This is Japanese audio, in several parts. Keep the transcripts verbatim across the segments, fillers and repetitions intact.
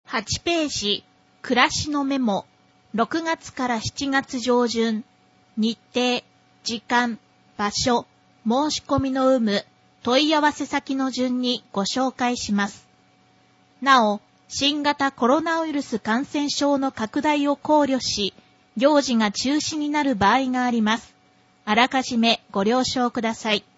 はちページ、暮らしのメモ、ろくがつからしちがつ上旬、日程、時間、場所、申し込みの有無、問い合わせ先の順にご紹介します。なお、新型コロナウイルス感染症の拡大を考慮し、行事が中止になる場合があります。あらかじめご了承ください。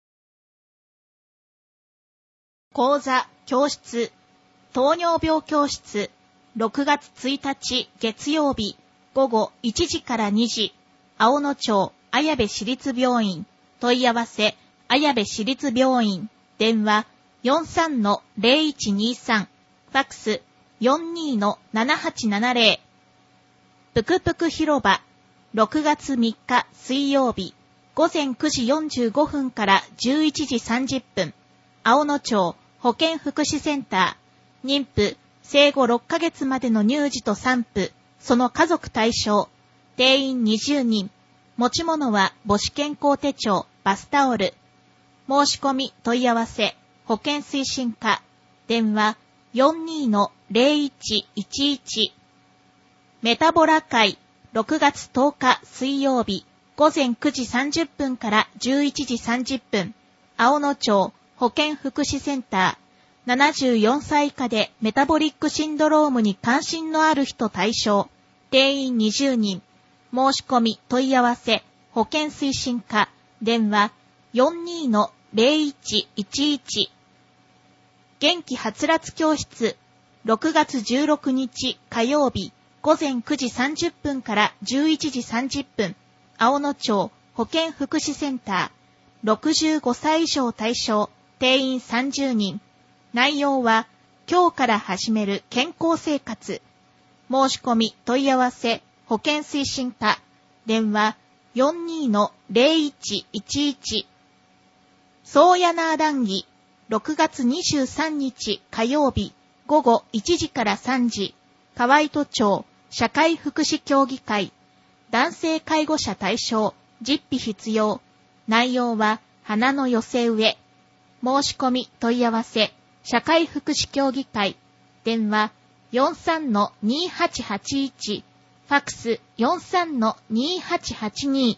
講座、教室、糖尿病教室、ろくがつついたち月曜日、午後いちじからにじ、青野町綾部市立病院、問い合わせ、綾部市立病院、電話 よんさんのゼロいちにさん、ファックス よんにのななはちななゼロ。ぷくぷく広場、ろくがつみっか水曜日、午前くじよんじゅうごふんからじゅういちじさんじゅっぷん、青野町保健福祉センター、妊婦、生後ろっかげつまでの乳児と産婦、その家族対象、定員にじゅうにん、持ち物は母子健康手帳、バスタオル、申し込み問い合わせ、保健推進課、電話 よんにのゼロいちいちいち。メタボラ会、ろくがつとおか水曜日、午前くじさんじゅっぷんからじゅういちじさんじゅっぷん、青野町保健福祉センター、ななじゅうよんさい以下でメタボリックシンドロームに関心のある人対象、定員にじゅうにん、申し込み問い合わせ、保健推進課、電話 よんにのゼロいちいちいち。元気はつらつ教室、ろくがつじゅうろくにち火曜日、午前くじさんじゅっぷんからじゅういちじさんじゅっぷん、青野町保健福祉センター、ろくじゅうごさい以上対象、定員さんじゅうにん。内容は、今日から始める健康生活。申し込み問い合わせ、保健推進課、電話 よんにのゼロいちいちいち。宗谷ナー談義、ろくがつにじゅうさんにち火曜日、午後いちじからさんじ、河合都庁社会福祉協議会、男性介護者対象、実費必要。内容は、花の寄せ植え。申し込み問い合わせ、社会福祉協議会、電話 よんさんのにはちはちいち、ファックス よんさんのにはちはちに。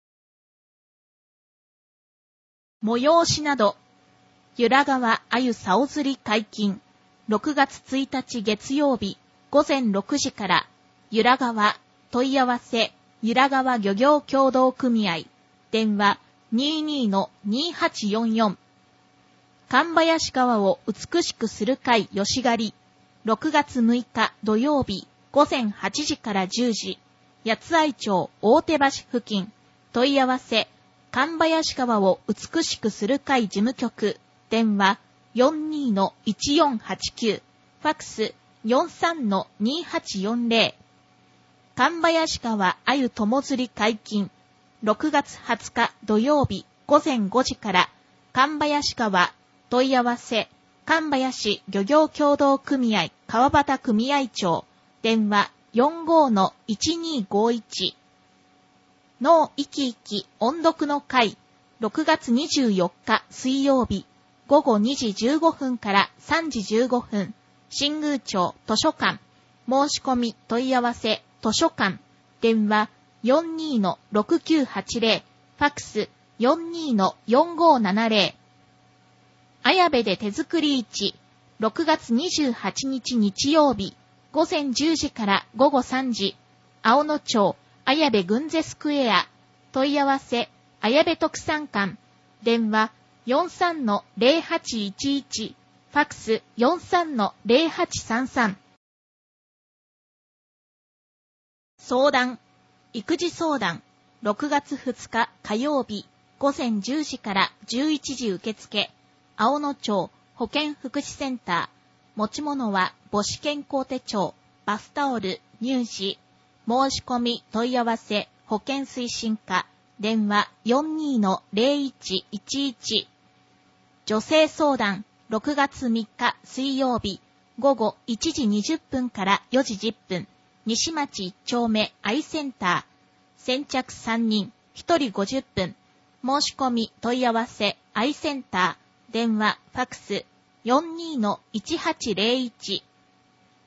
催しなど、由良川あゆ竿釣り解禁、ろくがつついたち月曜日、午前ろくじから、由良川、問い合わせ、由良川漁業協同組合、電話 にじゅうにのにはちよんよん。神林川を美しくする会吉狩り、ろくがつむいか土曜日、午前はちじからじゅうじ、八愛町大手橋付近、問い合わせ、神林川を美しくする会事務局、電話 よんにのいちよんはちきゅう、ファックス よんさんのにはちよんゼロ。神林川あゆ友釣り解禁、ろくがつはつか土曜日、午前ごじから、神林川、問い合わせ、神林漁業協同組合川端組合長、電話 よんごのいちにごいち。脳生き生き音読の会、ろくがつにじゅうよっか水曜日、午後にじじゅうごふんからさんじじゅうごふん、新宮町図書館、申し込み問い合わせ、図書館、電話 よんにのろくきゅうはちゼロ、ファックス よんにのよんごななゼロ。綾部で手作り市、ろくがつにじゅうはちにち日曜日、午前じゅうじから午後さんじ、青野町綾部群ゼスクエア、問い合わせ、綾部特産館、電話 よんさんのゼロはちいちいち、ファックス よんさんのゼロはちさんさん。相談、育児相談、ろくがつふつか火曜日、午前じゅうじからじゅういちじ受付、青野町保健福祉センター、持ち物は母子健康手帳、バスタオル、乳児、申し込み問い合わせ、保健推進課、電話 よんにのゼロいちいちいち。女性相談、ろくがつみっか水曜日、午後いちじにじゅっぷんからよじじゅっぷん、西町いっちょうめアイセンター、先着さんにん、ひとりごじゅっぷん、申し込み問い合わせ、アイセンター、電話、ファックス よんにのいちはちゼロいち。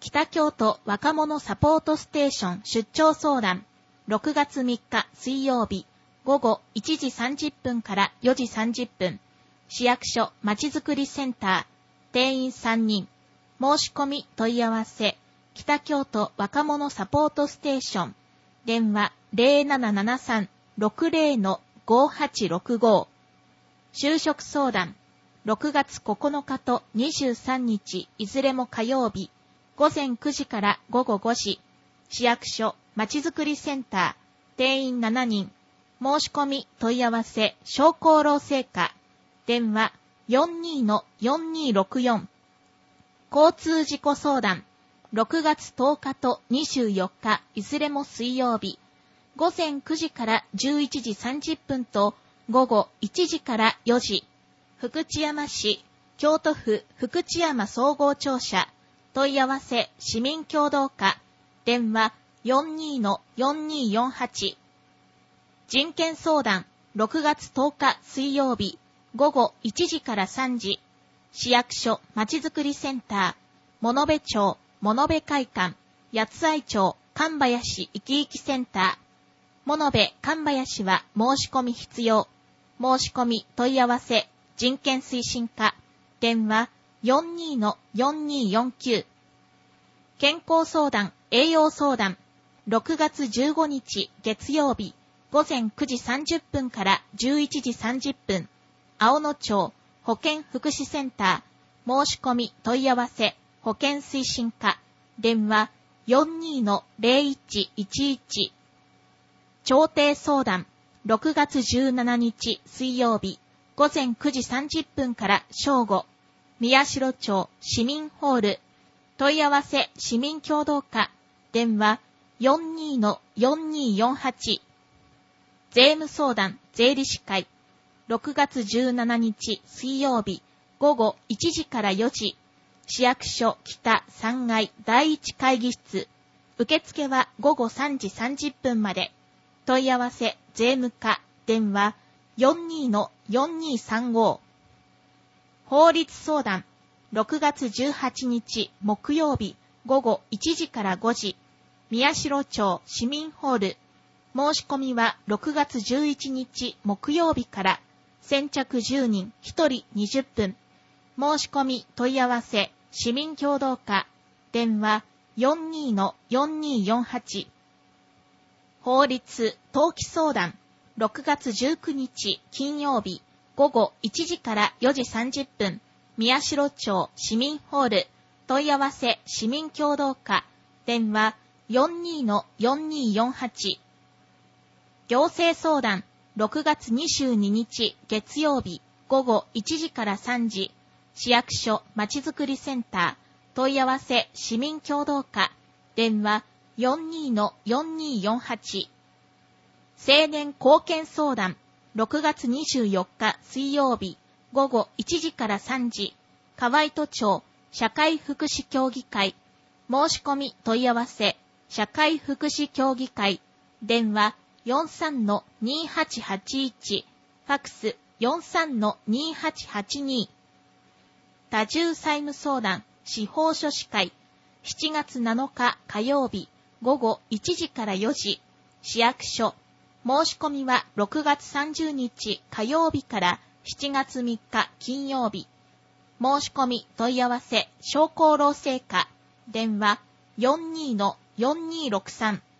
北京都若者サポートステーション出張相談、ろくがつみっか水曜日、午後いちじさんじゅっぷんからよじさんじゅっぷん、市役所まちづくりセンター、定員さんにん、申し込み問い合わせ、北京都若者サポートステーション、電話 ゼロななななさん ろくゼロ ごはちろくご、就職相談、ろくがつここのかとにじゅうさんにちいずれも火曜日、午前くじから午後ごじ、市役所まちづくりセンター、定員しちにん、申し込み問い合わせ商工労政課、電話 よんにーのよんにーろくよん、交通事故相談、ろくがつとおかとにじゅうよっかいずれも水曜日、午前くじからじゅういちじさんじゅっぷんと午後いちじからよじ、福知山市、京都府福知山総合庁舎、問い合わせ市民協働課、電話 よんにーのよんにーよんはち、人権相談、ろくがつとおか水曜日、午後いちじからさんじ、市役所まちづくりセンター、物部町、物部会館、八愛町、神林いきいきセンター、物部神林は申し込み必要、申し込み問い合わせ、人権推進課、電話 よんにーのよんにーよんきゅう、健康相談、栄養相談、ろくがつじゅうごにち月曜日、午前くじさんじゅっぷんからじゅういちじさんじゅっぷん、青野町保健福祉センター、申し込み問い合わせ、保健推進課、電話 よんにーのぜろいちいちいち、調停相談、ろくがつじゅうしちにち水曜日、午前くじさんじゅっぷんから正午、宮代町市民ホール、問い合わせ市民協働課、電話 よんにーのよんにーよんはち、税務相談税理士会、ろくがつじゅうしちにち水曜日、午後いちじからよじ、市役所北さんがいだいいち会議室、受付は午後さんじさんじゅっぷんまで、問い合わせ税務課、電話 よんにーのよんにーさんご、法律相談、ろくがつじゅうはちにち木曜日、午後いちじからごじ、宮代町市民ホール、申し込みはろくがつじゅういちにち木曜日から、先着じゅうにんひとりにじゅっぷん、申し込み問い合わせ市民協働課、電話 よんにーのよんにーよんはち、法律登記相談、ろくがつじゅうくにち金曜日、午後いちじからよじさんじゅっぷん、宮代町市民ホール、問い合わせ市民協働課、電話 よんにーのよんにーよんはち、行政相談、ろくがつにじゅうににち月曜日、午後いちじからさんじ、市役所まちづくりセンター、問い合わせ市民協働課、電話 よんにーのよんにーよんはち、青年貢献相談、ろくがつにじゅうよっか水曜日、午後いちじからさんじ、河合都庁社会福祉協議会、申し込み問い合わせ、社会福祉協議会、電話 よんさんのにーはちはちいち、ファクス よんさんのにーはちはちに、多重債務相談司法書士会、しちがつなのか火曜日、午後いちじからよじ、市役所、申し込みはろくがつさんじゅうにち火曜日からしちがつみっか金曜日、申し込み問い合わせ商工労政課、電話 よんにーのよんにーろくさん、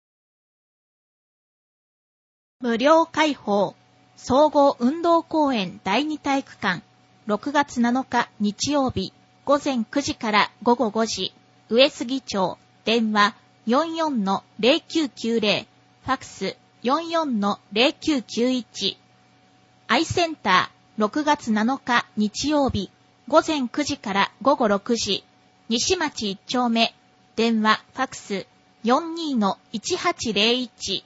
無料開放総合運動公園だいに体育館、ろくがつなのか日曜日、午前くじから午後ごじ、上杉町、電話 よんよんのぜろきゅうきゅうぜろ、ファクス よんよんのぜろきゅうきゅういち、アイセンター、ろくがつなのか日曜日、午前くじから午後ろくじ、西町いっ丁目、電話、ファクス よんにーのいちはちぜろいち、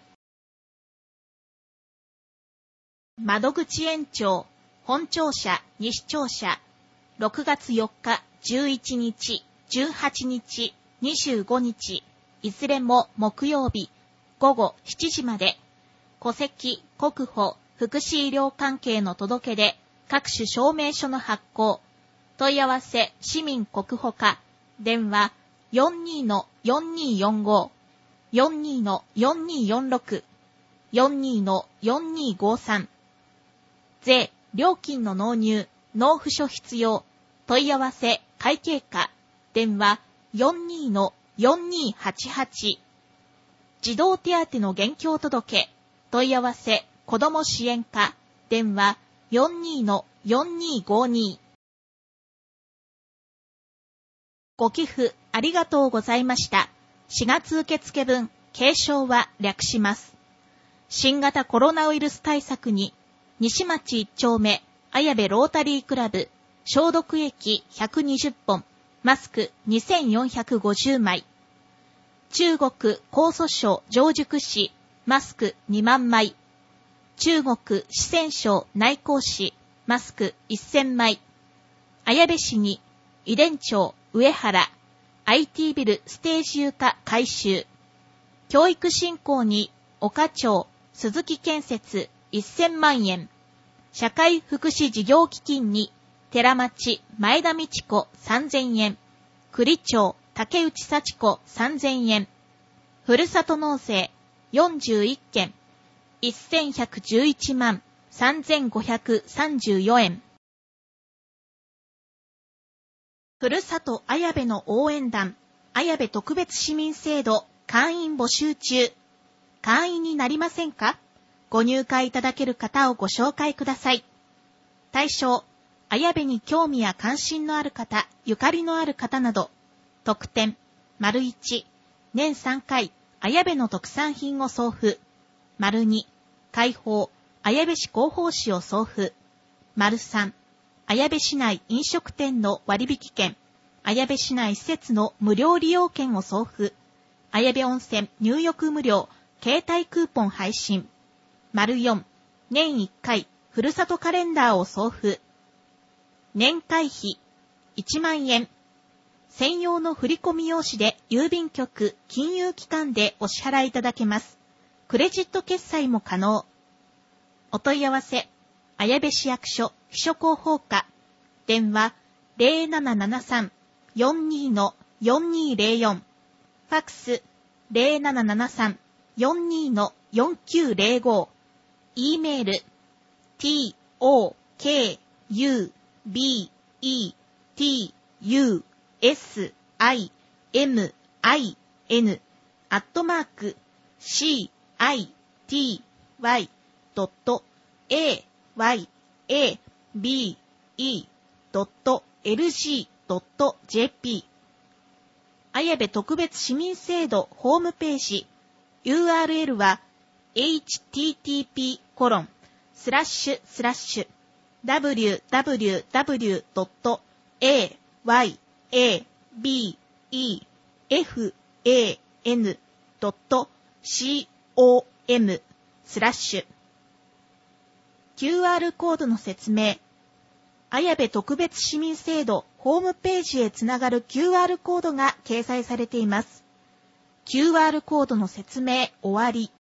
窓口延長、本庁舎、西庁舎、ろくがつよっか、じゅういちにち、じゅうはちにち、にじゅうごにち、いずれも木曜日、午後しちじまで、戸籍、国保、福祉医療関係の届け出、各種証明書の発行、問い合わせ市民国保課、電話よんにーのよんにーよんご、よんにーのよんにーよんろく、よんにーのよんにーごさん。税、料金の納入、納付書必要、問い合わせ、会計課、電話 よんにーのよんにーはちはち。児童手当の現況届、問い合わせ、子ども支援課、電話 よんにーのよんにーごに。ご寄付ありがとうございました。しがつ受付分、継承は略します。新型コロナウイルス対策に、西町いっ丁目、綾部ロータリークラブ、消毒液ひゃくにじゅっぽん、マスクにせんよんひゃくごじゅうまい。中国江蘇省常熟市、マスクにまんまい。中国四川省内江市、マスクせんまい。綾部市に、遺伝町上原、アイティー ビルステージ床改修。教育振興に、岡町、鈴木建設せんまんえん。社会福祉事業基金に、寺町前田道子さんぜんえん。栗町竹内幸子さんぜんえん。ふるさと納税よんじゅういっけん。せんひゃくじゅういちまんさんぜんごひゃくさんじゅうよえん。ふるさと綾部の応援団、綾部特別市民制度会員募集中。会員になりませんか？ご入会いただける方をご紹介ください。対象、綾部に興味や関心のある方、ゆかりのある方など、特典、丸いち、年さんかい、綾部の特産品を送付。丸に、開放、綾部市広報誌を送付。丸さん、綾部市内飲食店の割引券、綾部市内施設の無料利用券を送付。綾部温泉入浴無料、携帯クーポン配信。丸よん、年いっかい、ふるさとカレンダーを送付。年会費、いちまんえん。専用の振込用紙で郵便局、金融機関でお支払いいただけます。クレジット決済も可能。お問い合わせ、綾部市役所秘書広報課。電話 ゼロななななさん よんにーのよんにーぜろよん。ファックス ゼロななななさん よんにーのよんきゅうぜろご。E メール トクブイテューサイエムアイエヌ アットマーク シーアイティーワイドットエーワイエービーイードットエルジードットジェーピー 綾部特別市民制度ホームページ ユーアールエル は エイチティーティーピーコロンスラッシュスラッシュダブリューダブリューダブリュードットエーワイエービーイーエフエーエヌドットコムスラッシュ キューアール コードの説明。綾部特別市民制度ホームページへつながる キューアール コードが掲載されています。キューアール コードの説明終わり。